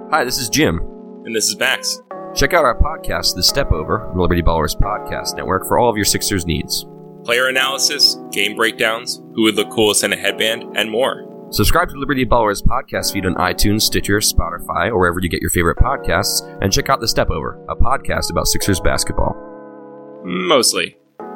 Hi, this is Jim. And this is Max. Check out our podcast, The Step Over, the Liberty Ballers Podcast Network, for all of your Sixers needs. Player analysis, game breakdowns, who would look coolest in a headband, and more. Subscribe to Liberty Ballers podcast feed on iTunes, Stitcher, Spotify, or wherever you get your favorite podcasts, and check out The Step Over, a podcast about Sixers basketball. Mostly.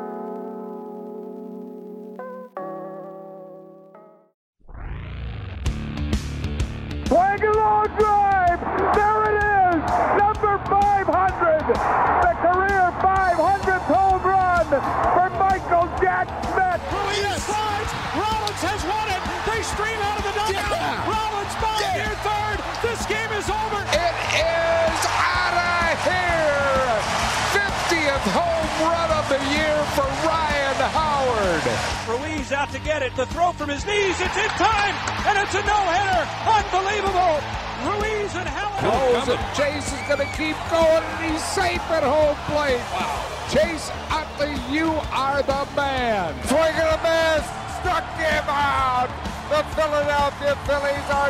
Swing a long drive. There it is. Number 500. The career 500th home run for Michael Jack Smith. Ruiz slides. Rollins has won it. They stream out of the dugout. Yeah. Rollins bombs near third. This game is over. It is out of here. 50th home run of the year for Ryan Howard. Ruiz out to get it. The throw from his knees. It's in time. And it's a no-hitter. Unbelievable. Ruiz and Howard. Knows that Chase is going to keep going, and he's safe at home plate. Wow. Chase Utley, you are the man. Swing and a miss. Struck him out. The Philadelphia Phillies are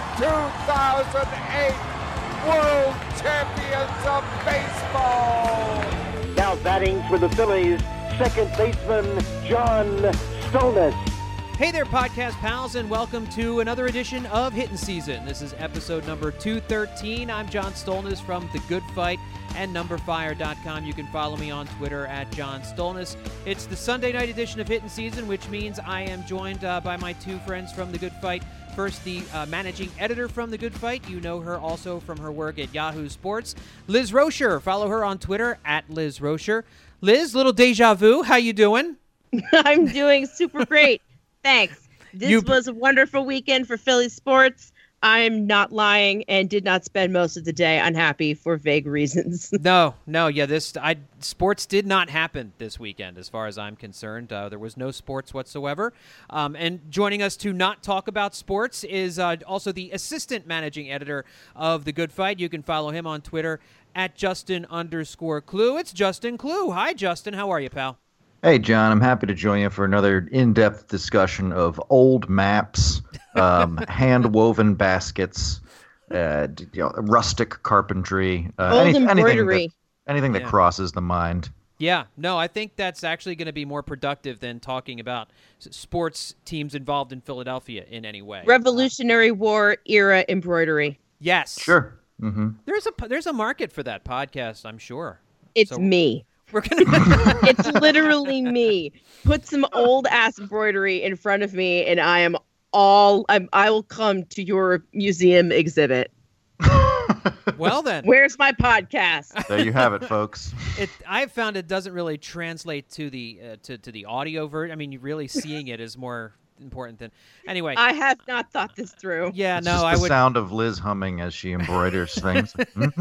2008 World Champions of Baseball. Now batting for the Phillies, second baseman John Stolnis. Hey there, podcast pals, and welcome to another edition of Hittin' Season. This is episode number 213. I'm John Stolnis from The Good Fight and NumberFire.com. You can follow me on Twitter at John Stolnis. It's the Sunday night edition of Hittin' Season, which means I am joined by my two friends from The Good Fight. First, the managing editor from The Good Fight. You know her also from her work at Yahoo Sports, Liz Rocher. Follow her on Twitter at Liz Rocher. Liz, little deja vu. How you doing? I'm doing super great. Thanks. This was a wonderful weekend for Philly sports. I'm not lying and did not spend most of the day unhappy for vague reasons. No, yeah, sports did not happen this weekend as far as I'm concerned. There was no sports whatsoever. And joining us to not talk about sports is also the assistant managing editor of The Good Fight. You can follow him on Twitter at Justin_Clue. It's Justin Clue. Hi, Justin. How are you, pal? Hey, John, I'm happy to join you for another in-depth discussion of old maps, hand-woven baskets, rustic carpentry, embroidery. anything that crosses the mind. Yeah, no, I think that's actually going to be more productive than talking about sports teams involved in Philadelphia in any way. Revolutionary War era embroidery. Yes. Sure. Mm-hmm. There's a market for that podcast, I'm sure. It's me. We're gonna. It's literally me. Put some old ass embroidery in front of me, and I will come to your museum exhibit. Well then, where's my podcast? There you have it, folks. I've found it doesn't really translate to the to the audio version. I mean, you really seeing it is more important than anyway. I have not thought this through. Yeah, it's no, just I the would. Sound of Liz humming as she embroiders things.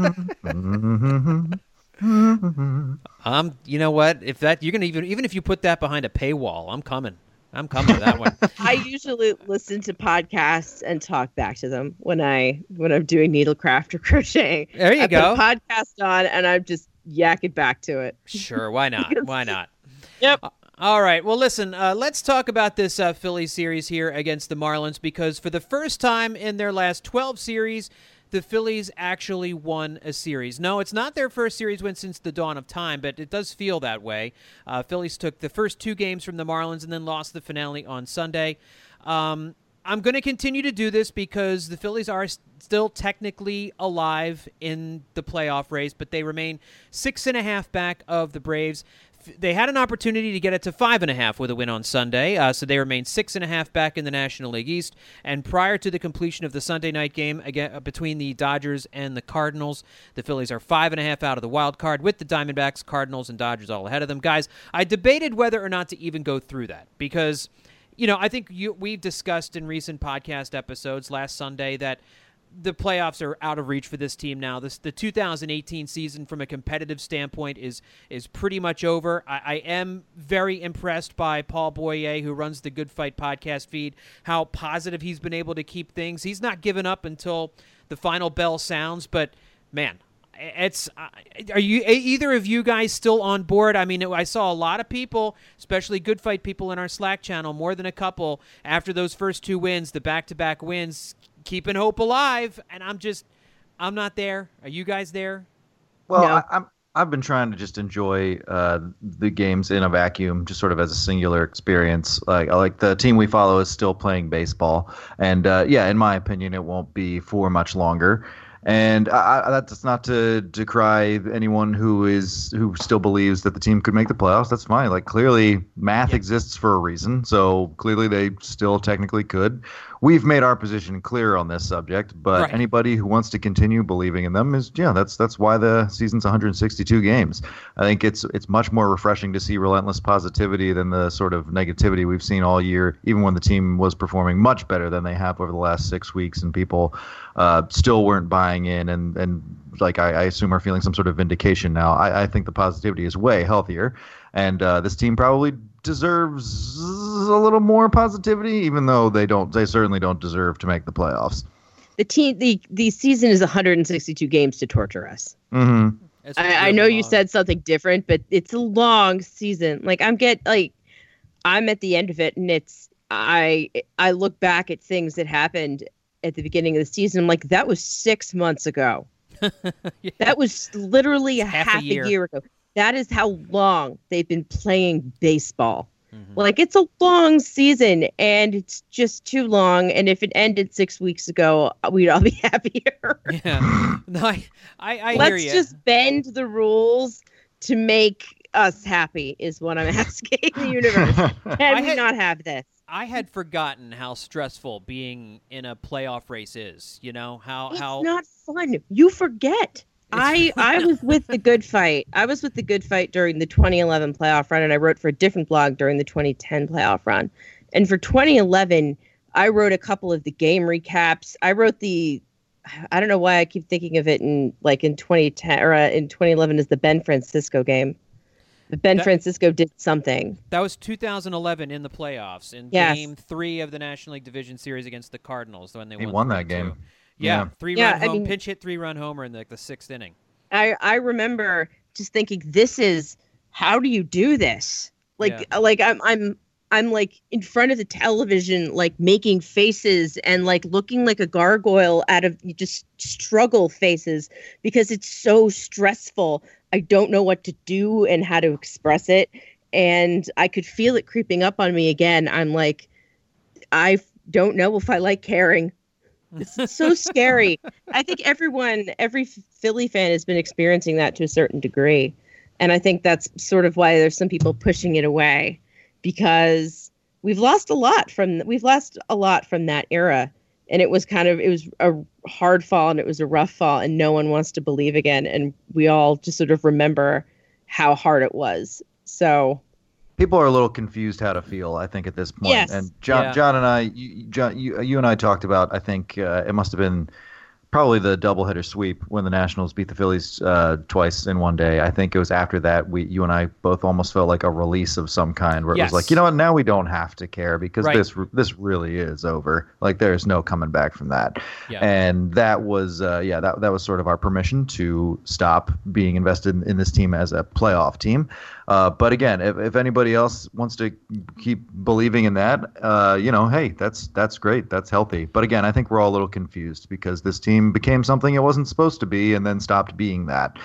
You know what? If that you're gonna even if you put that behind a paywall, I'm coming to that one. I usually listen to podcasts and talk back to them when I'm doing needlecraft or crocheting. There you go. Put a podcast on and I'm just yakking back to it. Sure, why not? Why not? Yep. All right. Well, listen. Let's talk about this Philly series here against the Marlins because for the first time in their last 12 series, the Phillies actually won a series. No, it's not their first series win since the dawn of time, but it does feel that way. Phillies took the first two games from the Marlins and then lost the finale on Sunday. I'm going to continue to do this because the Phillies are still technically alive in the playoff race, but they remain 6.5 back of the Braves. They had an opportunity to get it to 5.5 with a win on Sunday, so they remain 6.5 back in the National League East. And prior to the completion of the Sunday night game again between the Dodgers and the Cardinals, the Phillies are 5.5 out of the wild card with the Diamondbacks, Cardinals, and Dodgers all ahead of them. Guys, I debated whether or not to even go through that because, I think we've discussed in recent podcast episodes last Sunday that the playoffs are out of reach for this team now. The 2018 season, from a competitive standpoint, is pretty much over. I am very impressed by Paul Boyer, who runs the Good Fight podcast feed, how positive he's been able to keep things. He's not given up until the final bell sounds, but, man, are you either of you guys still on board? I mean, I saw a lot of people, especially Good Fight people in our Slack channel, more than a couple, after those first two wins, the back-to-back wins, keeping hope alive, and I'm just, I'm not there. Are you guys there? Well, No. I've been trying to just enjoy the games in a vacuum, just sort of as a singular experience. Like the team we follow is still playing baseball, and in my opinion, it won't be for much longer. And that's not to decry anyone who still believes that the team could make the playoffs. That's fine. Like, clearly, math exists for a reason, so clearly they still technically could. We've made our position clear on this subject, but anybody who wants to continue believing in them that's why the season's 162 games. I think it's much more refreshing to see relentless positivity than the sort of negativity we've seen all year, even when the team was performing much better than they have over the last 6 weeks, and people still weren't buying in, and like I assume are feeling some sort of vindication now. I think the positivity is way healthier, and this team probably deserves a little more positivity, even though they certainly don't deserve to make the playoffs. The season is 162 games to torture us. Mm-hmm. I know you said something different, but it's a long season. Like, I'm at the end of it, and I look back at things that happened at the beginning of the season. I'm like, that was 6 months ago. Yeah. That was literally half a year ago. That is how long they've been playing baseball. Mm-hmm. Like, it's a long season, and it's just too long. And if it ended 6 weeks ago, we'd all be happier. Yeah. No, I hear you. Let's just bend the rules to make us happy is what I'm asking the universe. Can we not have this? I had forgotten how stressful being in a playoff race is. You know, it's not fun. You forget. I was with the Good Fight. I was with the Good Fight during the 2011 playoff run, and I wrote for a different blog during the 2010 playoff run. And for 2011, I wrote a couple of the game recaps. I wrote I don't know why I keep thinking of it in 2010 or in 2011 as the Ben Francisco game. But Francisco did something. That was 2011 in the playoffs in Game 3 of the National League Division Series against the Cardinals when he won that game. Yeah, pinch hit 3-run homer in the 6th inning. I remember just thinking, this is, how do you do this? I'm like in front of the television, like making faces and like looking like a gargoyle out of just struggle faces because it's so stressful. I don't know what to do and how to express it. And I could feel it creeping up on me again. I'm like, I don't know if I like caring. It's so scary. I think every Philly fan has been experiencing that to a certain degree. And I think that's sort of why there's some people pushing it away, because we've lost a lot from that era. And it was a hard fall, and it was a rough fall, and no one wants to believe again. And we all just sort of remember how hard it was. So people are a little confused how to feel, I think, at this point. Yes. And John and I, you and I talked about, I think it must have been probably the doubleheader sweep when the Nationals beat the Phillies twice in one day. I think it was after that you and I both almost felt like a release of some kind, where it was like, you know what, now we don't have to care because this really is over. Like, there's no coming back from that. Yeah. And that was that was sort of our permission to stop being invested in this team as a playoff team. But again, if anybody else wants to keep believing in that, hey, that's great. That's healthy. But again, I think we're all a little confused because this team became something it wasn't supposed to be and then stopped being that,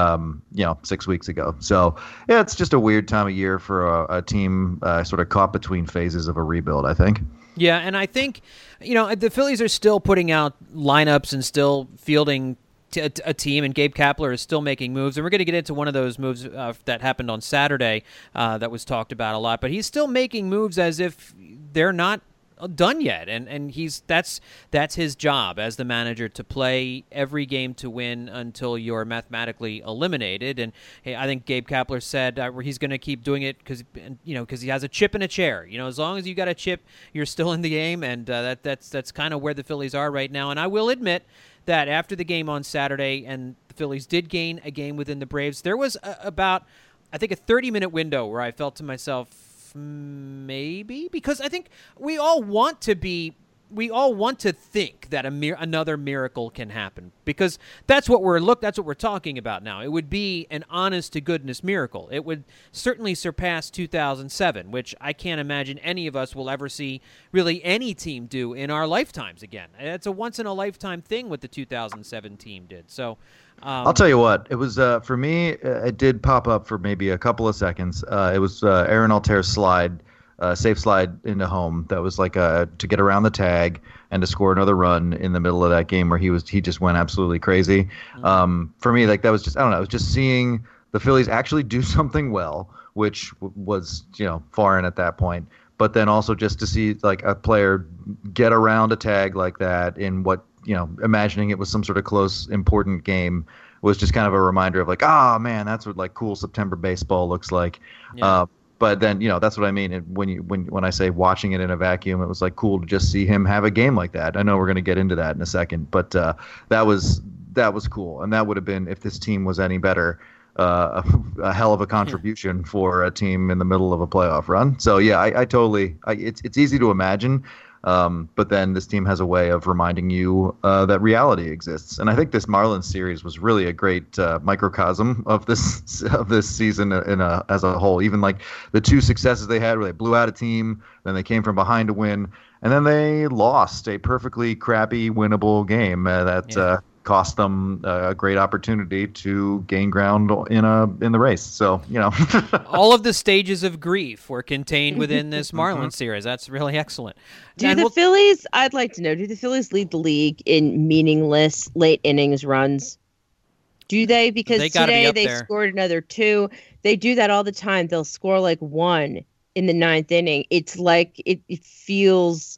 6 weeks ago. So, yeah, it's just a weird time of year for a team sort of caught between phases of a rebuild, I think. Yeah, and I think, the Phillies are still putting out lineups and still fielding a team, and Gabe Kapler is still making moves, and we're going to get into one of those moves that happened on Saturday that was talked about a lot, but he's still making moves as if they're not done yet, and that's his job as the manager, to play every game to win until you're mathematically eliminated. And I think Gabe Kapler said he's going to keep doing it because he has a chip in a chair. As long as you got a chip, you're still in the game, and that's kind of where the Phillies are right now. And I will admit that after the game on Saturday, and the Phillies did gain a game within the Braves, there was about, I think, a 30-minute window where I felt to myself, maybe, because I think we all want to be we all want to think that another miracle can happen, because that's what we're talking about now. It would be an honest to goodness miracle. It would certainly surpass 2007, which I can't imagine any of us will ever see really any team do in our lifetimes again. It's a once in a lifetime thing what the 2007 team did. So I'll tell you what, it was for me. It did pop up for maybe a couple of seconds. It was Aaron Alter's slide. Safe slide into home that was like to get around the tag and to score another run in the middle of that game where he just went absolutely crazy. For me, like that was just, I don't know, it was just seeing the Phillies actually do something well, which was, foreign at that point. But then also just to see like a player get around a tag like that in what, imagining it was some sort of close, important game was just kind of a reminder of like, man, that's what like cool September baseball looks like. Yeah. But then, that's what I mean. When I say watching it in a vacuum, it was like cool to just see him have a game like that. I know we're going to get into that in a second, but that was cool. And that would have been, if this team was any better, a hell of a contribution for a team in the middle of a playoff run. So yeah, I totally. It's easy to imagine. But then this team has a way of reminding you that reality exists, and I think this Marlins series was really a great microcosm of this season as a whole. Even like the two successes they had, where they blew out a team, then they came from behind to win, and then they lost a perfectly crappy, winnable game that cost them a great opportunity to gain ground in the race. So all of the stages of grief were contained within this Marlins series. That's really excellent. Do the Phillies lead the league in meaningless late innings runs? Do they? Because today they scored another 2. They do that all the time. They'll score like 1 in the 9th inning. It's like it feels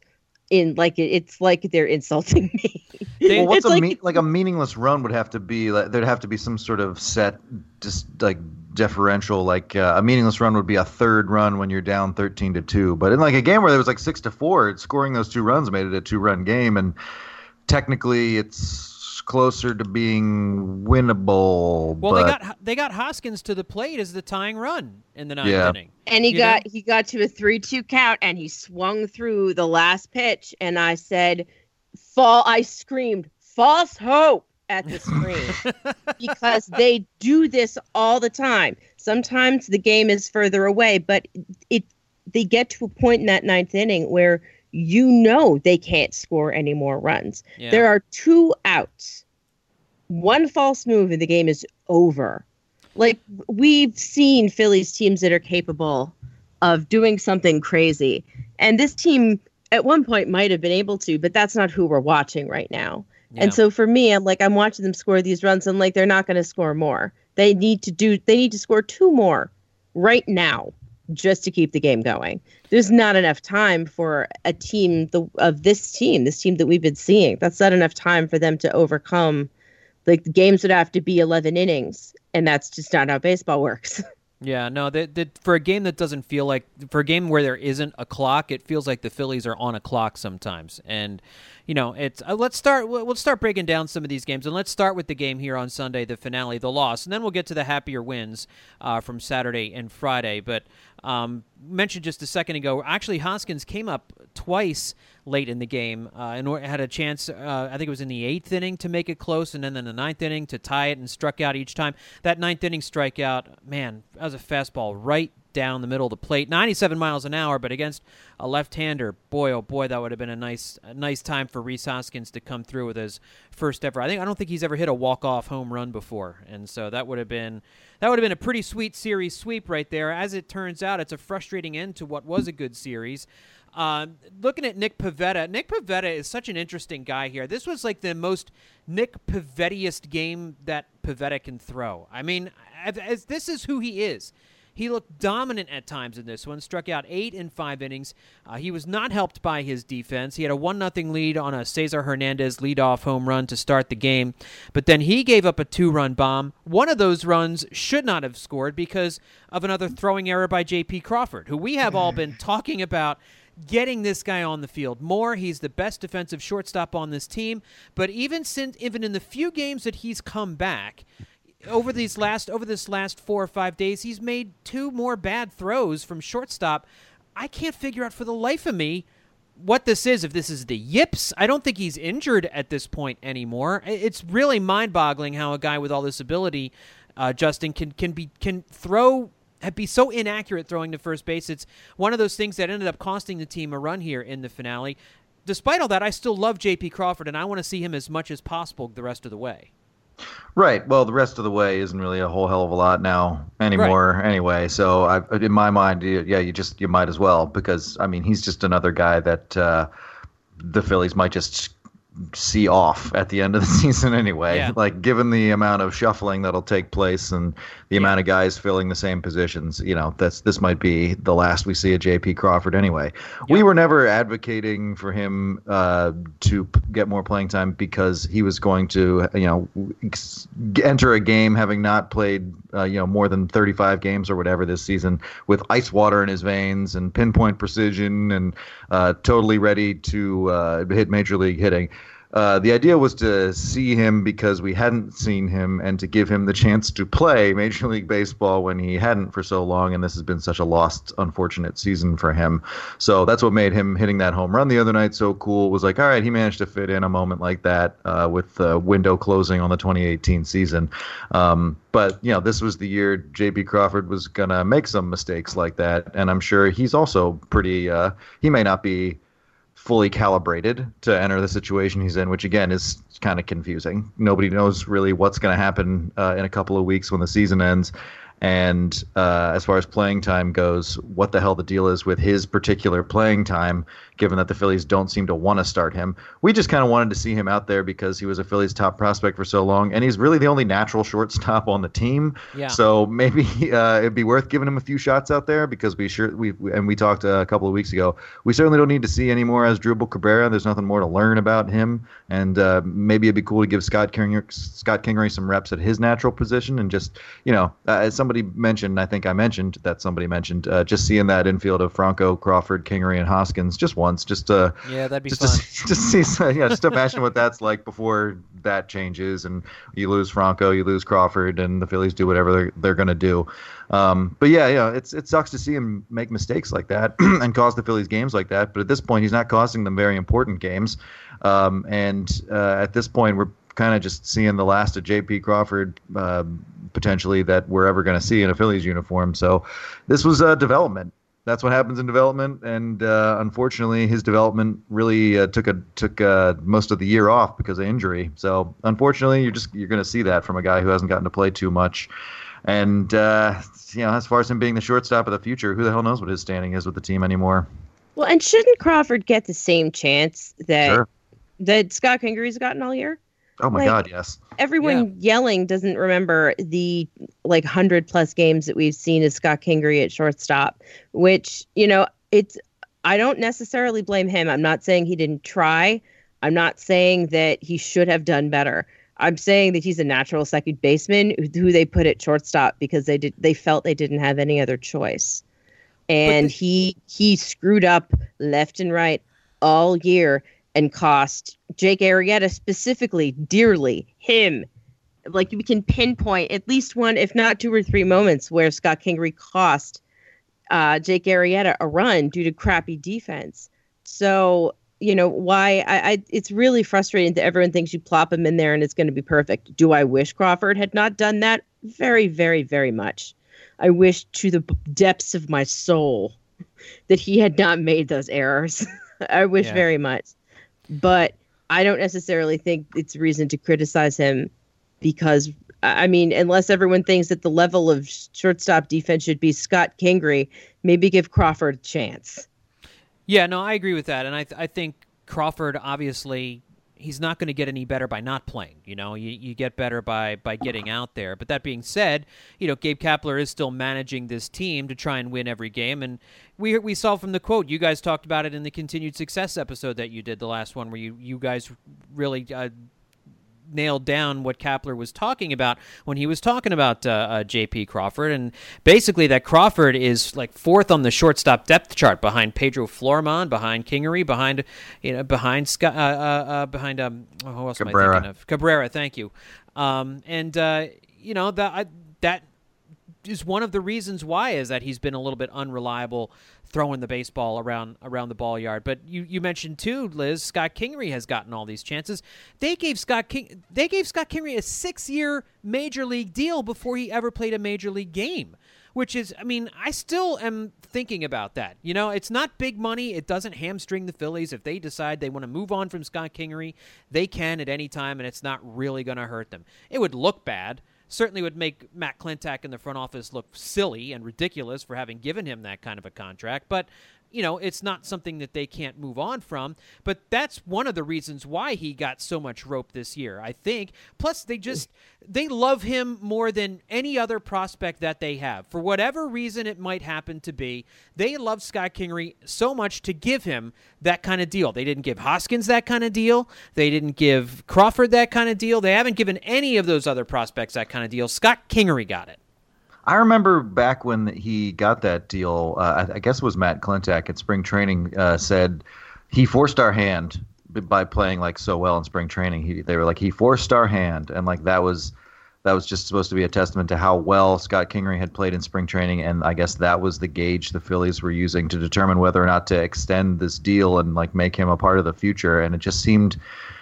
it's like they're insulting me. Well, what's a meaningless run would have to be there'd have to be some sort of set, just like differential. Like a meaningless run would be a third run when you're down 13-2. But in like a game where there was like 6-4, scoring those 2 runs made it a 2-run game, and technically it's closer to being winnable. Well, they got Hoskins to the plate as the tying run in the 9th inning. And he got to a 3-2 count, and he swung through the last pitch, and I said, I screamed, false hope at the screen, because they do this all the time. Sometimes the game is further away, but they get to a point in that 9th inning where they can't score any more runs. Yeah. There are 2 outs. 1 false move and the game is over. Like, we've seen Phillies teams that are capable of doing something crazy. And this team at one point might have been able to, but that's not who we're watching right now. Yeah. And so for me, I'm watching them score these runs, and they're not going to score more. They need to score 2 more right now, just to keep the game going. There's not enough time for a team this team that we've been seeing. That's not enough time for them to overcome. Like, the games would have to be 11 innings, and that's just not how baseball works. Yeah, no, for a game that doesn't feel like, for a game where there isn't a clock, it feels like the Phillies are on a clock sometimes. And, it's we'll start breaking down some of these games, and let's start with the game here on Sunday, the finale, the loss, and then we'll get to the happier wins from Saturday and Friday. But mentioned just a second ago, actually Hoskins came up twice late in the game and had a chance, I think it was in the 8th inning, to make it close, and then in the 9th inning to tie it, and struck out each time. That 9th inning strikeout, man, that was a fastball right down the middle of the plate, 97 miles an hour, but against a left-hander, boy, oh boy, that would have been a nice time for Rhys Hoskins to come through with his first ever. I don't think he's ever hit a walk-off home run before, and so that would have been a pretty sweet series sweep right there. As it turns out, it's a frustrating end to what was a good series. Looking at Nick Pivetta is such an interesting guy here. This was like the most Nick Pivetta-iest game that Pivetta can throw. I mean, as this is who he is. He looked dominant at times in this one, struck out 8 in 5 innings. He was not helped by his defense. He had a 1-0 lead on a Cesar Hernandez leadoff home run to start the game, but then he gave up a 2-run bomb. One of those runs should not have scored because of another throwing error by J.P. Crawford, who we have all been talking about getting this guy on the field more. He's the best defensive shortstop on this team, but even in the few games that he's come back, over this last 4 or 5 days, he's made 2 more bad throws from shortstop. I can't figure out for the life of me what this is, if this is the yips, I don't think he's injured at this point anymore. It's really mind-boggling how a guy with all this ability, Justin, can be so inaccurate throwing to first base. It's one of those things that ended up costing the team a run here in the finale. Despite all that, I still love J.P. Crawford, and I want to see him as much as possible the rest of the way. Right. Well, the rest of the way isn't really a whole hell of a lot now anymore anyway. So in my mind, you might as well, because, I mean, he's just another guy that the Phillies might just see off at the end of the season anyway. Yeah. Like, given the amount of shuffling that'll take place and the amount of guys filling the same positions, this might be the last we see of J.P. Crawford anyway. Yep. We were never advocating for him to get more playing time because he was going to, enter a game having not played, more than 35 games or whatever this season with ice water in his veins and pinpoint precision and totally ready to hit major league hitting. The idea was to see him because we hadn't seen him and to give him the chance to play Major League Baseball when he hadn't for so long, and this has been such a lost, unfortunate season for him. So that's what made him hitting that home run the other night so cool. Was like, all right, he managed to fit in a moment like that with the window closing on the 2018 season. But, this was the year J.P. Crawford was going to make some mistakes like that, and I'm sure he's also pretty he may not be fully calibrated to enter the situation he's in, which again is kind of confusing. Nobody knows really what's going to happen in a couple of weeks when the season ends. And as far as playing time goes, what the hell the deal is with his particular playing time, given that the Phillies don't seem to want to start him. We just kind of wanted to see him out there because he was a Phillies top prospect for so long, and he's really the only natural shortstop on the team. Yeah. So maybe it'd be worth giving him a few shots out there because we talked a couple of weeks ago. We certainly don't need to see any more Asdrubal Cabrera. There's nothing more to learn about him, and maybe it'd be cool to give Scott Kingery some reps at his natural position and just, as somebody mentioned, I think I mentioned that somebody mentioned just seeing that infield of Franco, Crawford, Kingery, and Hoskins just once, just to that'd be just fun. To see, just imagine what that's like before that changes and you lose Franco, you lose Crawford, and the Phillies do whatever they're going to do. But it sucks to see him make mistakes like that and cause the Phillies games like that. But at this point, he's not costing them very important games. At this point, we're kind of just seeing the last of J.P. Crawford potentially that we're ever going to see in a Phillies uniform. So this was development. That's what happens in development, and unfortunately, his development really took most of the year off because of injury. So unfortunately, you're going to see that from a guy who hasn't gotten to play too much. And as far as him being the shortstop of the future, who the hell knows what his standing is with the team anymore? Well, and shouldn't Crawford get the same chance that Scott Kingery's gotten all year? Oh my God, yes. Everyone yelling doesn't remember the 100+ games that we've seen as Scott Kingery at shortstop, which, I don't necessarily blame him. I'm not saying he didn't try. I'm not saying that he should have done better. I'm saying that he's a natural second baseman who they put at shortstop because they felt they didn't have any other choice. And he screwed up left and right all year and cost Jake Arrieta specifically dearly, him. We can pinpoint at least one, if not two or three moments where Scott Kingery cost Jake Arrieta a run due to crappy defense. So, why it's really frustrating that everyone thinks you plop him in there and it's going to be perfect. Do I wish Crawford had not done that? Very, very, very much. I wish to the depths of my soul that he had not made those errors. I wish very much. But I don't necessarily think it's reason to criticize him because, unless everyone thinks that the level of shortstop defense should be Scott Kingery, maybe give Crawford a chance. Yeah, no, I agree with that. And I think Crawford, obviously, he's not going to get any better by not playing. You get better by getting out there. But that being said, Gabe Kapler is still managing this team to try and win every game. And we saw from the quote, you guys talked about it in the Continued Success episode that you did, the last one, where you guys really nailed down what Kapler was talking about when he was talking about J.P. Crawford, and basically that Crawford is fourth on the shortstop depth chart behind Pedro Florman, behind Kingery, behind Scott, who else Cabrera. am I thinking of? Cabrera, thank you. That is one of the reasons why is that he's been a little bit unreliable throwing the baseball around the ball yard. But you mentioned too, Liz, Scott Kingery has gotten all these chances. They gave Scott Kingery a 6-year major league deal before he ever played a major league game. Which is, I mean, I still am thinking about that. You know, it's not big money. It doesn't hamstring the Phillies. If they decide they want to move on from Scott Kingery, they can at any time, and it's not really going to hurt them. It would look bad. Certainly would make Matt Klentak in the front office look silly and ridiculous for having given him that kind of a contract. But, you know, it's not something that they can't move on from. But that's one of the reasons why he got so much rope this year, I think. Plus, they love him more than any other prospect that they have. For whatever reason it might happen to be, they love Scott Kingery so much to give him that kind of deal. They didn't give Hoskins that kind of deal. They didn't give Crawford that kind of deal. They haven't given any of those other prospects that kind of deal. Scott Kingery got it. I remember back when he got that deal, I guess it was Matt Klentak at spring training, said he forced our hand by playing like so well in spring training. They were like, he forced our hand. And like that was just supposed to be a testament to how well Scott Kingery had played in spring training. And I guess that was the gauge the Phillies were using to determine whether or not to extend this deal and like make him a part of the future. And it just seemed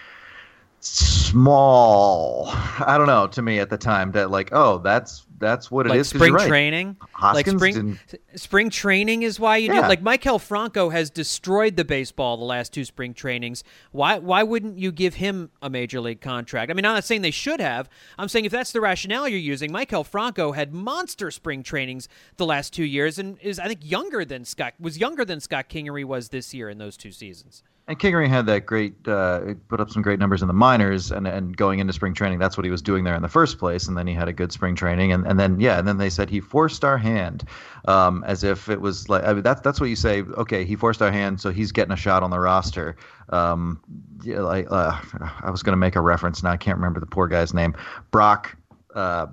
small, I don't know, to me at the time that like, oh, that's what it like is. Spring training, Hoskins like spring training is why you do. Like Maikel Franco has destroyed the baseball the last 2 spring trainings. Why wouldn't you give him a major league contract? I mean, I'm not saying they should have. I'm saying if that's the rationale you're using, Maikel Franco had monster spring trainings the last 2 years and is I think younger than Scott Kingery was this year in those 2 seasons. And Kingery had that great, put up some great numbers in the minors, and going into spring training, that's what he was doing there in the first place. And then he had a good spring training, and then they said he forced our hand, as if it was like, I mean, that's what you say. Okay, he forced our hand, so he's getting a shot on the roster. I was going to make a reference, now I can't remember the poor guy's name. Brock. From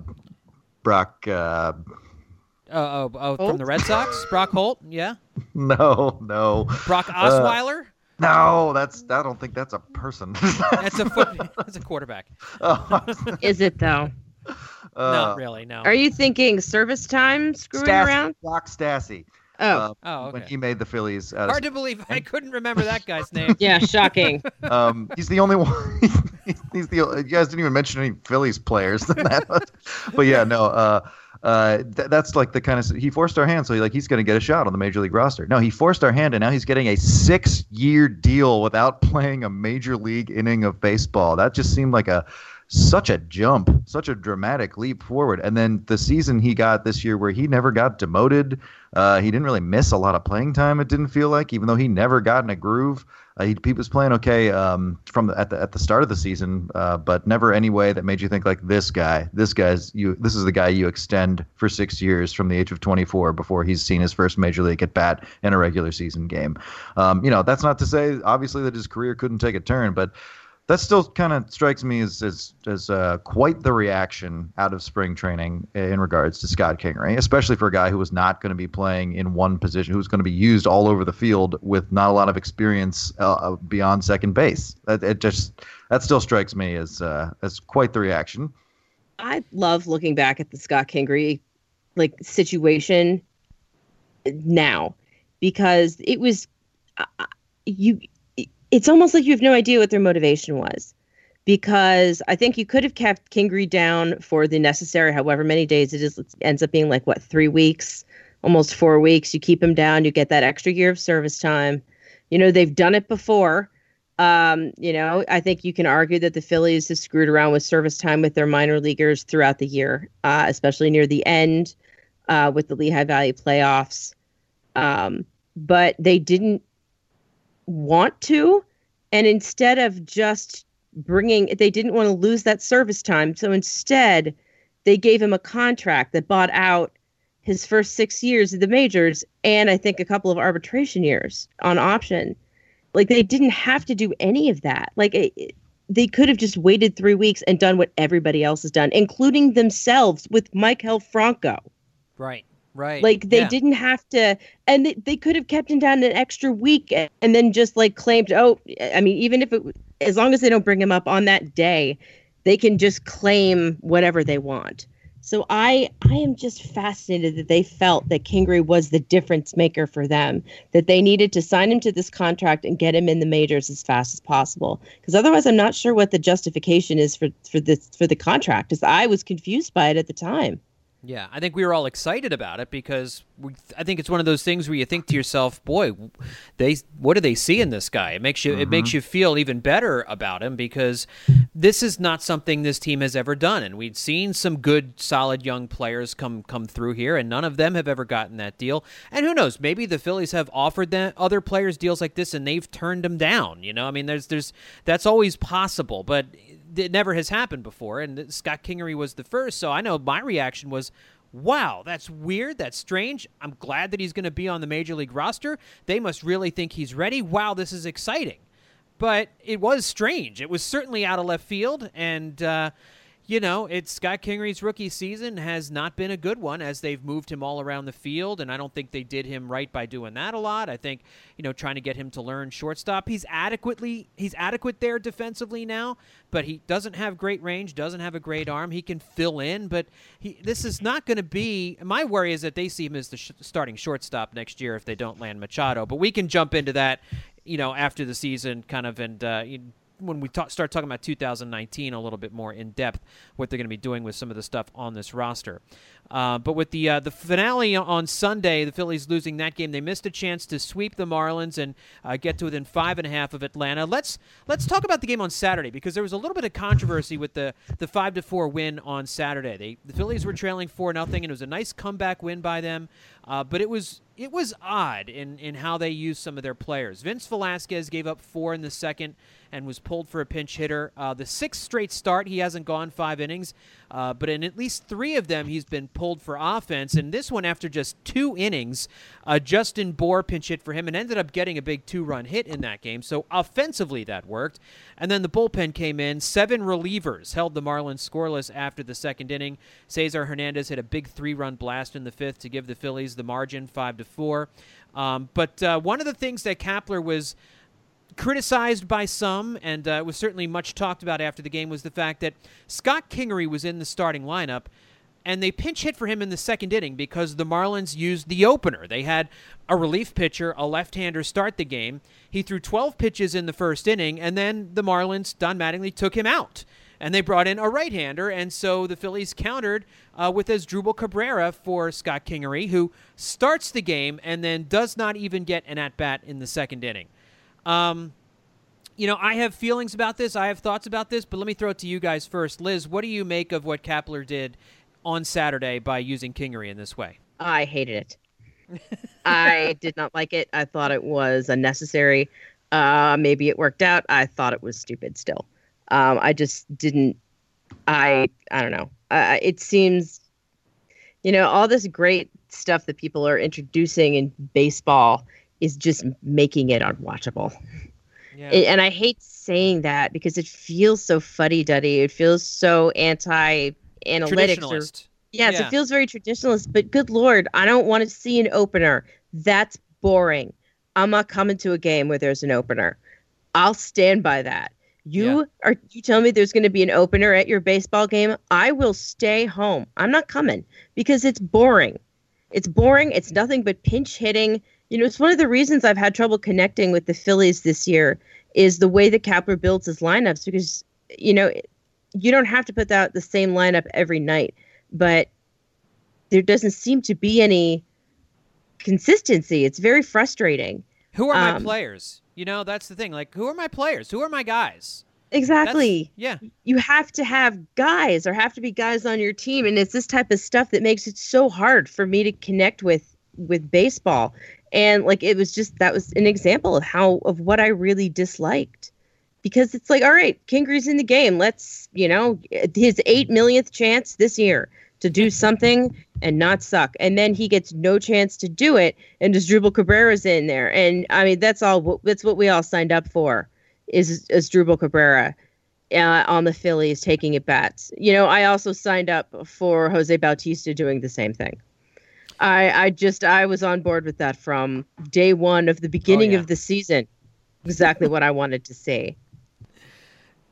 the Red Sox, Brock Holt, yeah. No. Brock Osweiler. No, I don't think that's a person. That's a quarterback. Is it though? Not really, no. Are you thinking service time screwing around? Brock Stassi. Okay. When he made the Phillies. Hard to believe I couldn't remember that guy's name. Yeah, shocking. He's the only one. You guys didn't even mention any Phillies players in that. But yeah, no. That's like the kind of, he forced our hand, so he's going to get a shot on the major league roster. No, he forced our hand, and now he's getting a 6-year deal without playing a major league inning of baseball. That just seemed like such a jump, such a dramatic leap forward. And then the season he got this year where he never got demoted, he didn't really miss a lot of playing time, it didn't feel like, even though he never got in a groove. He was playing okay at the start of the season, but never any way that made you think like this is the guy you extend for 6 years from the age of 24 before he's seen his first major league at bat in a regular season game. That's not to say obviously that his career couldn't take a turn, but that still kind of strikes me as quite the reaction out of spring training in regards to Scott Kingery, especially for a guy who was not going to be playing in one position, who was going to be used all over the field with not a lot of experience beyond second base. That still strikes me as quite the reaction. I love looking back at the Scott Kingery situation now, because it was it's almost like you have no idea what their motivation was, because I think you could have kept Kingery down for the necessary however many days it is. It ends up being 3 weeks, almost 4 weeks. You keep him down, you get that extra year of service time. They've done it before. I think you can argue that the Phillies have screwed around with service time with their minor leaguers throughout the year, especially near the end with the Lehigh Valley playoffs. But they didn't want to, and instead of just they didn't want to lose that service time, so instead they gave him a contract that bought out his first 6 years of the majors, and I think a couple of arbitration years on option. They didn't have to do any of that. They could have just waited 3 weeks and done what everybody else has done, including themselves with Maikel Franco. Right. They didn't have to, and they could have kept him down an extra week and then just claimed, even if as long as they don't bring him up on that day, they can just claim whatever they want. So I am just fascinated that they felt that Kingery was the difference maker for them, that they needed to sign him to this contract and get him in the majors as fast as possible. Because otherwise, I'm not sure what the justification is for the contract, because I was confused by it at the time. Yeah, I think we were all excited about it because I think it's one of those things where you think to yourself, boy, what do they see in this guy? It makes you feel even better about him because this is not something this team has ever done. And we'd seen some good, solid young players come through here, and none of them have ever gotten that deal. And who knows, maybe the Phillies have offered them other players deals like this and they've turned them down. You know, I mean, there's that's always possible, but it never has happened before, and Scott Kingery was the first, so I know my reaction was, wow, that's weird, that's strange. I'm glad that he's going to be on the Major League roster. They must really think he's ready. Wow, this is exciting. But it was strange. It was certainly out of left field, and it's Scott Kingery's rookie season has not been a good one as they've moved him all around the field, and I don't think they did him right by doing that a lot. I think, trying to get him to learn shortstop. He's adequate there defensively now, but he doesn't have great range, doesn't have a great arm. He can fill in, but this is not going to be – my worry is that they see him as the starting shortstop next year if they don't land Machado. But we can jump into that, after the season kind of and when we start talking about 2019 a little bit more in depth, what they're going to be doing with some of the stuff on this roster. But with the finale on Sunday, the Phillies losing that game, they missed a chance to sweep the Marlins and get to within 5.5 of Atlanta. Let's talk about the game on Saturday because there was a little bit of controversy with the 5-4 win on Saturday. The Phillies were trailing 4-0, and it was a nice comeback win by them. But it was odd in how they used some of their players. Vince Velasquez gave up 4 in the second and was pulled for a pinch hitter. The 6th straight start, he hasn't gone 5 innings, but in at least 3 of them, he's been pulled for offense. And this one, after just 2 innings, Justin Bour pinch hit for him and ended up getting a big 2-run hit in that game. So offensively, that worked. And then the bullpen came in. 7 relievers held the Marlins scoreless after the second inning. Cesar Hernandez hit a big 3-run blast in the 5th to give the Phillies the margin 5-4. But one of the things that Kapler was criticized by some, and it was certainly much talked about after the game, was the fact that Scott Kingery was in the starting lineup, and they pinch hit for him in the second inning because the Marlins used the opener. They had a relief pitcher, a left-hander, start the game. He threw 12 pitches in the first inning, and then the Marlins, Don Mattingly, took him out. And they brought in a right-hander, and so the Phillies countered with Asdrubal Cabrera for Scott Kingery, who starts the game and then does not even get an at-bat in the second inning. I have feelings about this. I have thoughts about this, but let me throw it to you guys first. Liz, what do you make of what Kapler did on Saturday by using Kingery in this way? I hated it. I did not like it. I thought it was unnecessary. Maybe it worked out. I thought it was stupid still. I just didn't. I don't know. It seems, all this great stuff that people are introducing in baseball is just making it unwatchable. Yeah. And I hate saying that because it feels so fuddy-duddy. It feels so anti-analytics. Yes, it feels very traditionalist. But good Lord, I don't want to see an opener. That's boring. I'm not coming to a game where there's an opener. I'll stand by that. You tell me there's going to be an opener at your baseball game, I will stay home. I'm not coming because it's boring. It's boring. It's nothing but pinch hitting. It's one of the reasons I've had trouble connecting with the Phillies this year is the way that Kapler builds his lineups because, you don't have to put out the same lineup every night, but there doesn't seem to be any consistency. It's very frustrating. Who are my players? That's the thing. Like, who are my players? Who are my guys? Exactly. You have to have guys or have to be guys on your team. And it's this type of stuff that makes it so hard for me to connect with baseball. And that was an example of what I really disliked because it's like, all right, Kingery's in the game. Let's, his 8 millionth chance this year to do something and not suck. And then he gets no chance to do it. And Asdrubal Cabrera's in there. And I mean, that's what we all signed up for is Asdrubal Cabrera on the Phillies taking at bats. I also signed up for Jose Bautista doing the same thing. I was on board with that from day one of the beginning of the season. Exactly what I wanted to see.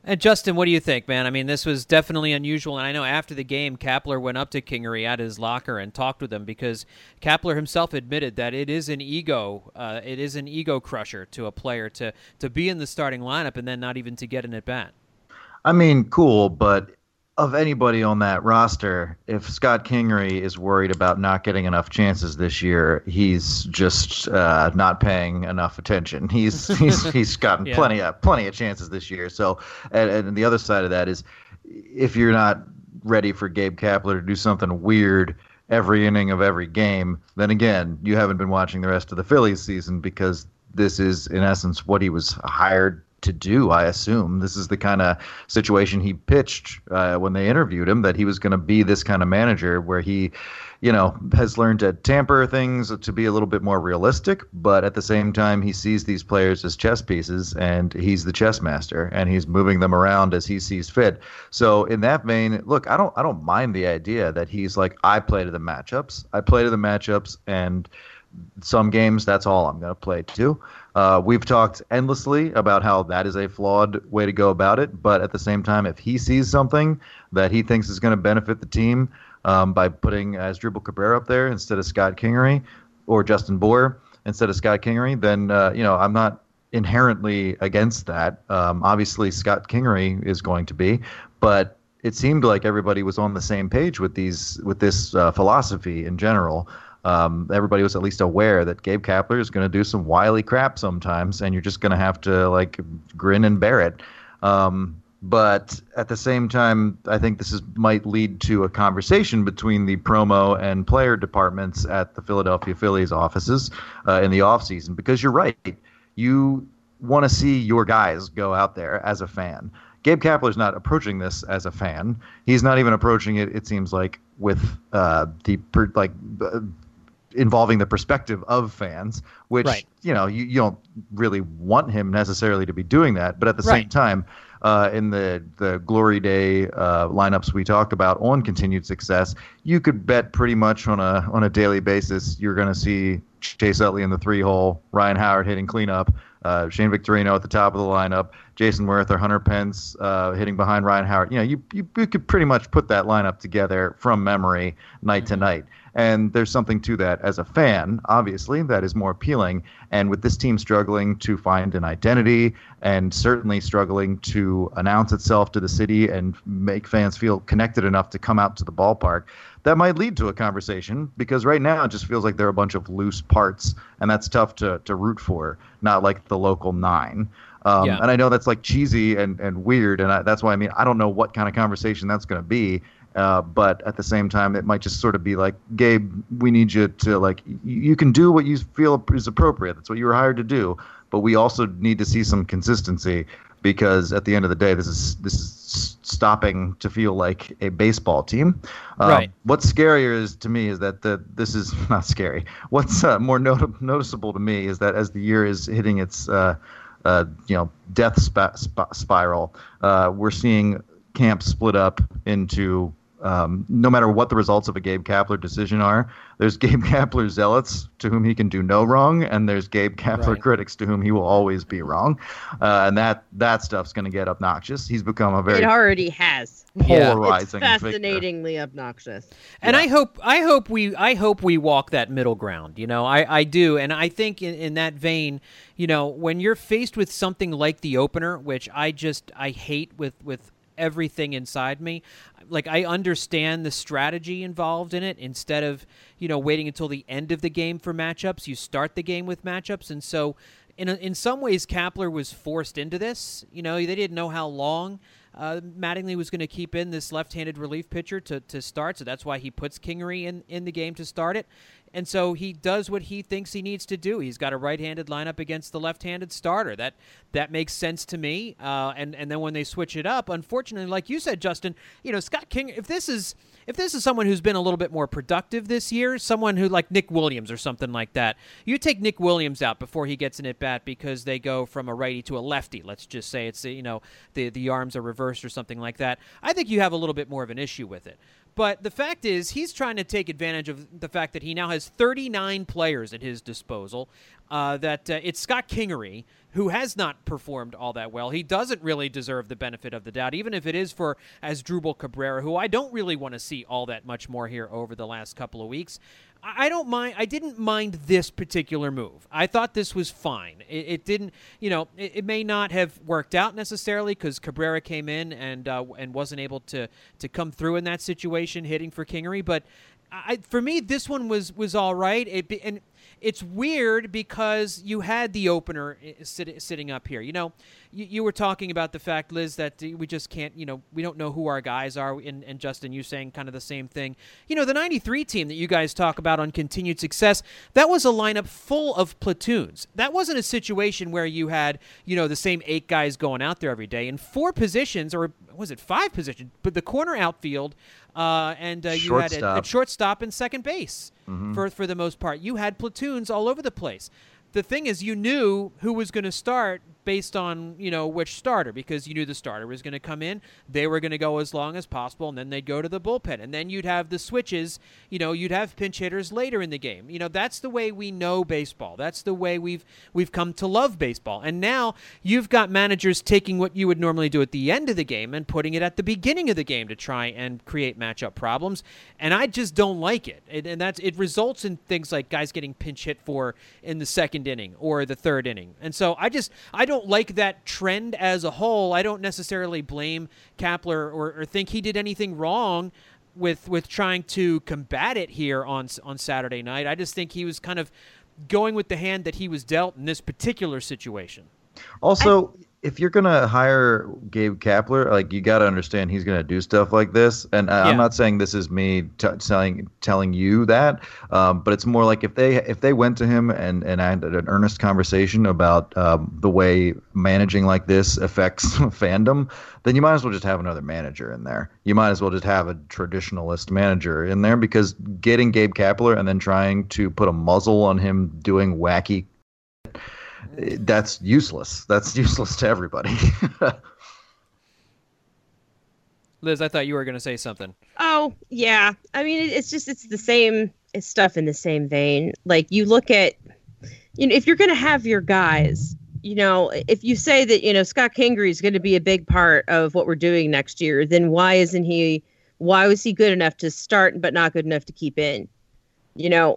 And Justin, what do you think, man? I mean, this was definitely unusual, and I know after the game, Kapler went up to Kingery at his locker and talked with him because Kapler himself admitted that it is an ego crusher to a player to be in the starting lineup and then not even to get an at bat. I mean, cool, but of anybody on that roster, if Scott Kingery is worried about not getting enough chances this year, he's just not paying enough attention. He's gotten plenty of chances this year. So, and the other side of that is, if you're not ready for Gabe Kapler to do something weird every inning of every game, then again, you haven't been watching the rest of the Phillies season, because this is in essence what he was hired to do. I assume this is the kind of situation he pitched when they interviewed him, that he was going to be this kind of manager where he, has learned to temper things to be a little bit more realistic, but at the same time he sees these players as chess pieces, and he's the chess master, and he's moving them around as he sees fit. So in that vein, look, I don't mind the idea that he's like, I play to the matchups, and some games that's all I'm going to play to. We've talked endlessly about how that is a flawed way to go about it, but at the same time, if he sees something that he thinks is going to benefit the team by putting Asdrubal Cabrera up there instead of Scott Kingery, or Justin Bour instead of Scott Kingery, then I'm not inherently against that. Obviously, Scott Kingery is going to be, but it seemed like everybody was on the same page with this philosophy in general. Everybody was at least aware that Gabe Kapler is going to do some wily crap sometimes, and you're just going to have to grin and bear it. But at the same time, I think this might lead to a conversation between the promo and player departments at the Philadelphia Phillies offices in the offseason, because you're right. You want to see your guys go out there as a fan. Gabe Kapler's not approaching this as a fan. He's not even approaching it seems like, with involving the perspective of fans, which, right. You don't really want him necessarily to be doing that. But at the same time, in the Glory Day lineups we talked about on continued success, you could bet pretty much on a daily basis you're going to see Chase Utley in the 3-hole, Ryan Howard hitting cleanup, Shane Victorino at the top of the lineup, Jason Worth or Hunter Pence hitting behind Ryan Howard. You could pretty much put that lineup together from memory night to night. And there's something to that as a fan, obviously, that is more appealing. And with this team struggling to find an identity and certainly struggling to announce itself to the city and make fans feel connected enough to come out to the ballpark, that might lead to a conversation, because right now it just feels like there are a bunch of loose parts, and that's tough to root for, not like the local 9. And I know that's cheesy and weird, and that's why I don't know what kind of conversation that's going to be. But at the same time, it might just sort of be like, Gabe, we need you to you can do what you feel is appropriate. That's what you were hired to do. But we also need to see some consistency, because at the end of the day, this is stopping to feel like a baseball team. Right. What's scarier to me is that this is not scary. What's more noticeable to me is that as the year is hitting its death spiral, we're seeing camp split up into, no matter what the results of a Gabe Kapler decision are, there's Gabe Kapler zealots to whom he can do no wrong, and there's Gabe Kapler critics to whom he will always be wrong. And that stuff's going to get obnoxious. He's become a very... It already has. Polarizing It's fascinatingly obnoxious. And I hope we walk that middle ground. I do. And I think in that vein, when you're faced with something like the opener, which I hate with everything inside me. I understand the strategy involved in it. Instead of, waiting until the end of the game for matchups, you start the game with matchups. And so in some ways, Kapler was forced into this. They didn't know how long Mattingly was going to keep in this left-handed relief pitcher to start. So that's why he puts Kingery in the game to start it. And so he does what he thinks he needs to do. He's got a right-handed lineup against the left-handed starter. That makes sense to me. And then when they switch it up, unfortunately, like you said, Justin, Scott Kingery, if this is someone who's been a little bit more productive this year, someone who like Nick Williams or something like that, you take Nick Williams out before he gets an at-bat because they go from a righty to a lefty. Let's just say it's, the arms are reversed or something like that. I think you have a little bit more of an issue with it. But the fact is, he's trying to take advantage of the fact that he now has 39 players at his disposal. It's Scott Kingery, who has not performed all that well. He doesn't really deserve the benefit of the doubt, even if it is for Asdrubal Cabrera, who I don't really want to see all that much more here over the last couple of weeks. I don't mind. I didn't mind this particular move. I thought this was fine. It didn't, it may not have worked out necessarily because Cabrera came in and wasn't able to come through in that situation, hitting for Kingery. But for me, this one was all right. And it's weird because you had the opener sitting up here. You were talking about the fact, Liz, that we just can't, we don't know who our guys are. And Justin, you saying kind of the same thing. The 93 team that you guys talk about on continued success, that was a lineup full of platoons. That wasn't a situation where you had, the same 8 guys going out there every day. In 4 positions, or was it 5 positions, but the corner outfield, and you had a shortstop and second base for the most part. You had platoons all over the place. The thing is, you knew who was going to start based on, which starter, because you knew the starter was going to come in. They were going to go as long as possible, and then they'd go to the bullpen. And then you'd have the switches. You'd have pinch hitters later in the game. That's the way we know baseball. That's the way we've come to love baseball. And now you've got managers taking what you would normally do at the end of the game and putting it at the beginning of the game to try and create matchup problems. And I just don't like it. And it results in things like guys getting pinch hit for in the second inning or the third inning. And so I don't like that trend as a whole. I don't necessarily blame Kapler or think he did anything wrong with trying to combat it here on Saturday night. I just think he was kind of going with the hand that he was dealt in this particular situation. Also, if you're going to hire Gabe Kapler, you got to understand he's going to do stuff like this. And I'm not saying this is me telling you that, but it's more like if they went to him and had an earnest conversation about the way managing like this affects fandom, then you might as well just have another manager in there. You might as well just have a traditionalist manager in there, because getting Gabe Kapler and then trying to put a muzzle on him doing wacky, that's useless. That's useless to everybody. Liz, I thought you were going to say something. Oh, yeah. I mean, it's the same stuff in the same vein. You look at, if you're going to have your guys, if you say that, Scott Kingery is going to be a big part of what we're doing next year, then why was he good enough to start but not good enough to keep in? Yeah.